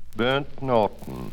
Burnt Norton.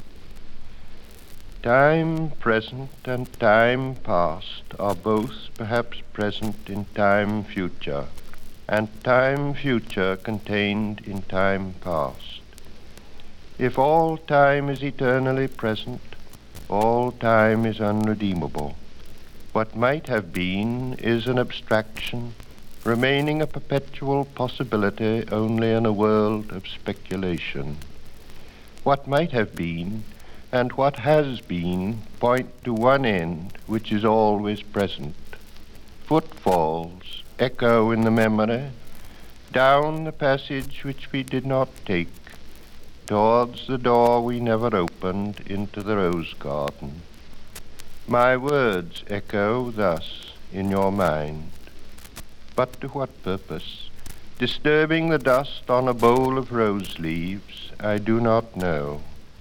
Time present and time past are both perhaps present in time future, and time future contained in time past. If all time is eternally present, all time is unredeemable. What might have been is an abstraction, remaining a perpetual possibility only in a world of speculation. What might have been and what has been point to one end which is always present. Footfalls echo in the memory, down the passage which we did not take, towards the door we never opened into the rose garden. My words echo thus in your mind. But to what purpose? Disturbing the dust on a bowl of rose leaves, I do not know.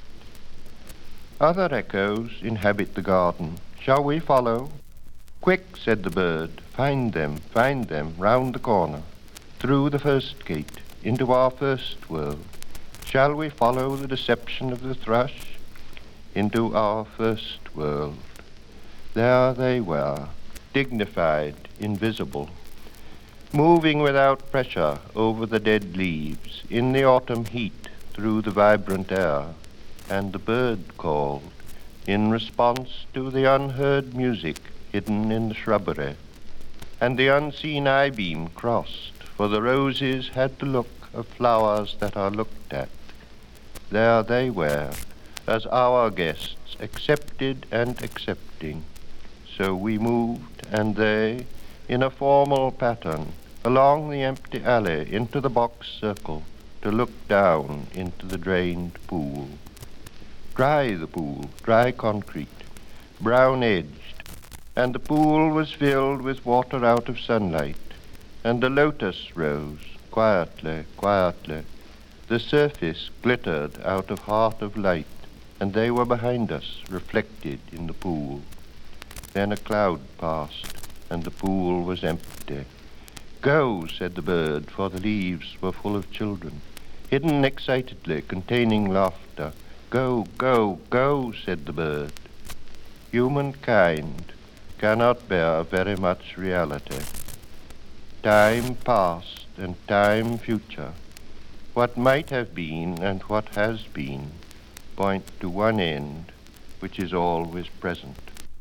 Other echoes inhabit the garden. Shall we follow? Quick, said the bird, find them, round the corner, through the first gate, into our first world. Shall we follow the deception of the thrush? Into our first world. There they were, dignified, invisible, moving without pressure over the dead leaves, in the autumn heat, through the vibrant air, and the bird called, in response to the unheard music hidden in the shrubbery, and the unseen eye-beam crossed, for the roses had the look of flowers that are looked at. There they were, as our guests, accepted and accepting. So we moved, and they, in a formal pattern, along the empty alley into the box circle, to look down into the drained pool. Dry the pool, dry concrete, brown-edged, and the pool was filled with water out of sunlight, and the lotus rose, quietly, quietly. The surface glittered out of heart of light, and they were behind us, reflected in the pool. Then a cloud passed, and the pool was empty. Go, said the bird, for the leaves were full of children, hidden excitedly, containing laughter. Go, go, go, said the bird. Humankind cannot bear very much reality. Time past and time future, what might have been and what has been, point to one end which is always present.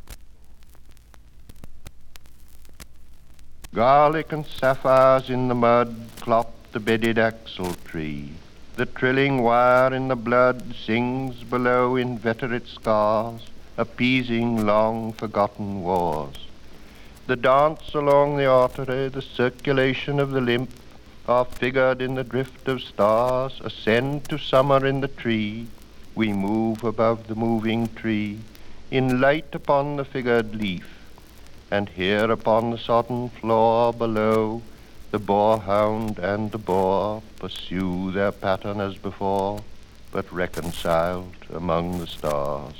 Garlic and sapphires in the mud clop the bedded axle tree. The trilling wire in the blood sings below inveterate scars, appeasing long-forgotten wars. The dance along the artery, the circulation of the lymph, are figured in the drift of stars, ascend to summer in the tree. We move above the moving tree, in light upon the figured leaf, and here upon the sodden floor below, the boarhound and the boar pursue their pattern as before, but reconciled among the stars.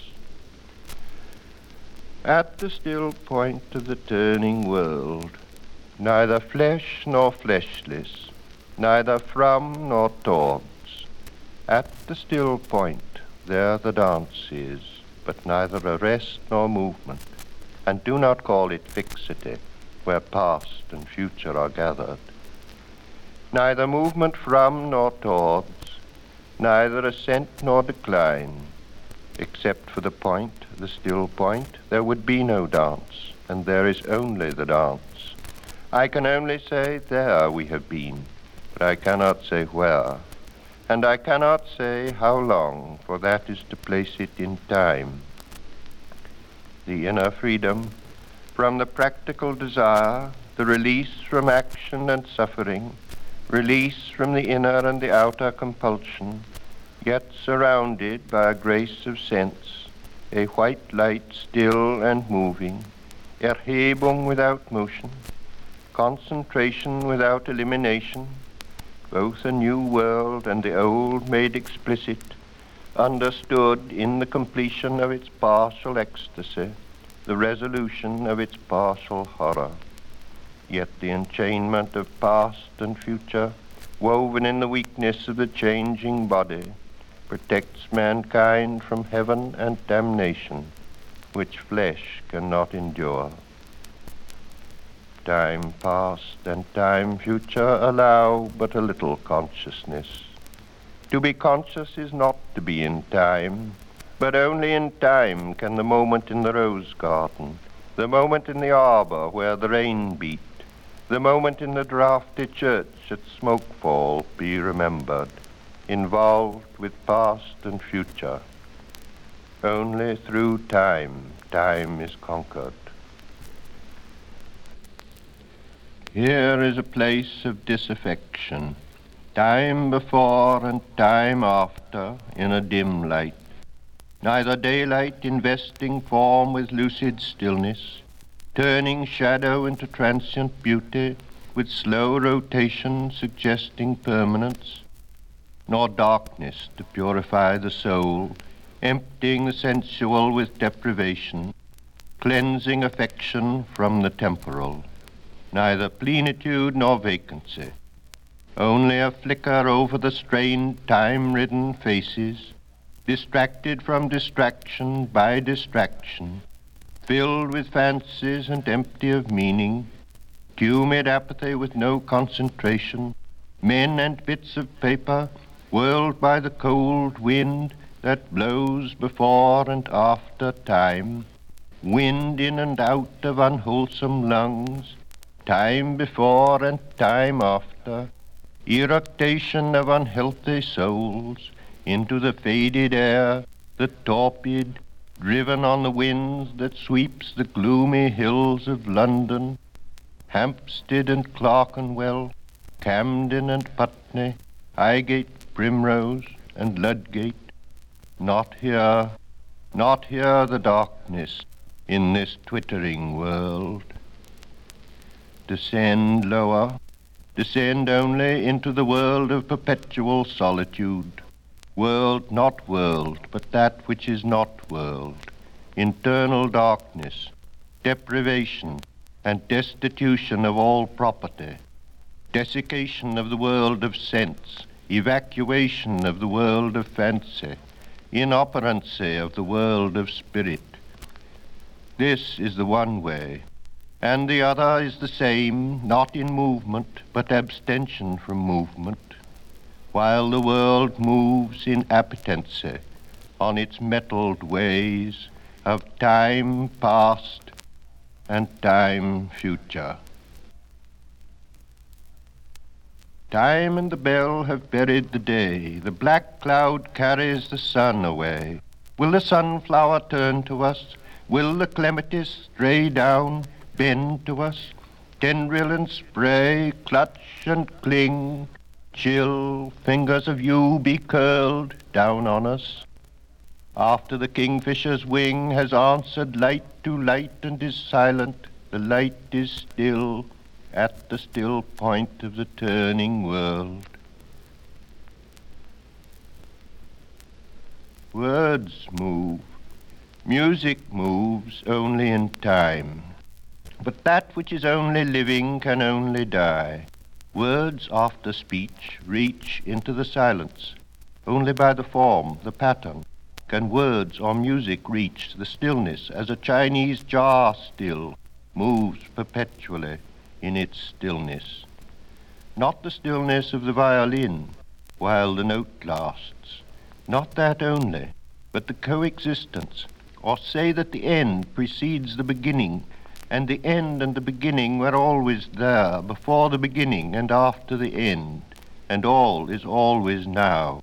At the still point of the turning world, neither flesh nor fleshless, neither from nor towards, at the still point there the dance is, but neither arrest nor movement. And do not call it fixity, where past and future are gathered. Neither movement from nor towards, neither ascent nor decline. Except for the point, the still point, there would be no dance, and there is only the dance. I can only say, there we have been, but I cannot say where. And I cannot say how long, for that is to place it in time. The inner freedom from the practical desire, the release from action and suffering, release from the inner and the outer compulsion, yet surrounded by a grace of sense, a white light still and moving, Erhebung without motion, concentration without elimination, both a new world and the old made explicit, understood in the completion of its partial ecstasy, the resolution of its partial horror. Yet the enchainment of past and future, woven in the weakness of the changing body, protects mankind from heaven and damnation, which flesh cannot endure. Time past and time future allow but a little consciousness. To be conscious is not to be in time, but only in time can the moment in the rose garden, the moment in the arbor where the rain beat, the moment in the draughty church at Smokefall be remembered, involved with past and future. Only through time, time is conquered. Here is a place of disaffection, time before and time after in a dim light, neither daylight investing form with lucid stillness, turning shadow into transient beauty with slow rotation suggesting permanence, nor darkness to purify the soul, emptying the sensual with deprivation, cleansing affection from the temporal, neither plenitude nor vacancy, only a flicker over the strained, time-ridden faces, distracted from distraction by distraction, filled with fancies and empty of meaning, tumid apathy with no concentration, men and bits of paper whirled by the cold wind that blows before and after time, wind in and out of unwholesome lungs, time before and time after, eructation of unhealthy souls into the faded air, the torpid, driven on the winds that sweeps the gloomy hills of London, Hampstead and Clerkenwell, Camden and Putney, Highgate, Primrose and Ludgate. Not here the darkness in this twittering world. Descend lower, descend only into the world of perpetual solitude. World not world, but that which is not world. Internal darkness, deprivation, and destitution of all property. Desiccation of the world of sense, evacuation of the world of fancy, inoperancy of the world of spirit. This is the one way, and the other is the same, not in movement, but abstention from movement, while the world moves in appetency on its metalled ways of time past and time future. Time and the bell have buried the day. The black cloud carries the sun away. Will the sunflower turn to us? Will the clematis stray down, bend to us? Tendril and spray clutch and cling. Chill fingers of you be curled down on us. After the kingfisher's wing has answered light to light and is silent, the light is still at the still point of the turning world. Words move. Music moves only in time. But that which is only living can only die. Words after speech reach into the silence. Only by the form, the pattern, can words or music reach the stillness as a Chinese jar still moves perpetually in its stillness. Not the stillness of the violin while the note lasts. Not that only, but the coexistence, or say that the end precedes the beginning, and the end and the beginning were always there, before the beginning and after the end, and all is always now.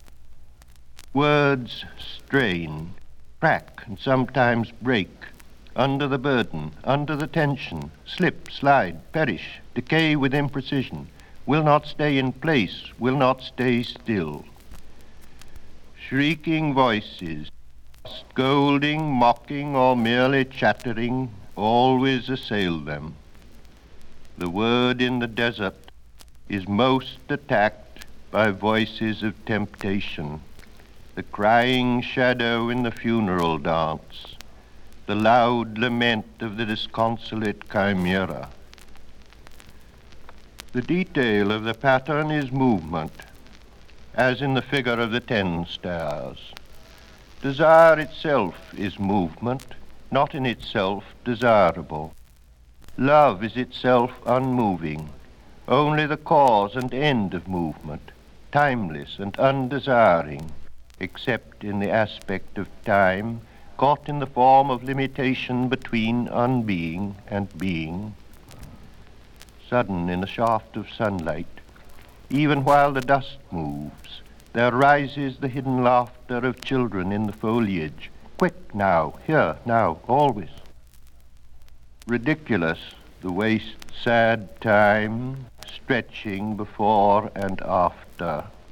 Words strain, crack, and sometimes break, under the burden, under the tension, slip, slide, perish, decay with imprecision, will not stay in place, will not stay still. Shrieking voices, scolding, mocking, or merely chattering, always assail them. The word in the desert is most attacked by voices of temptation, the crying shadow in the funeral dance, the loud lament of the disconsolate chimera. The detail of the pattern is movement. as in the figure of the 10 stars. Desire itself is movement, not in itself desirable. Love is itself unmoving, only the cause and end of movement, timeless and undesiring, except in the aspect of time, caught in the form of limitation between unbeing and being. Sudden in a shaft of sunlight, even while the dust moves, there rises the hidden laughter of children in the foliage. Quick now, here, now, always. Ridiculous, the waste sad time, stretching before and after.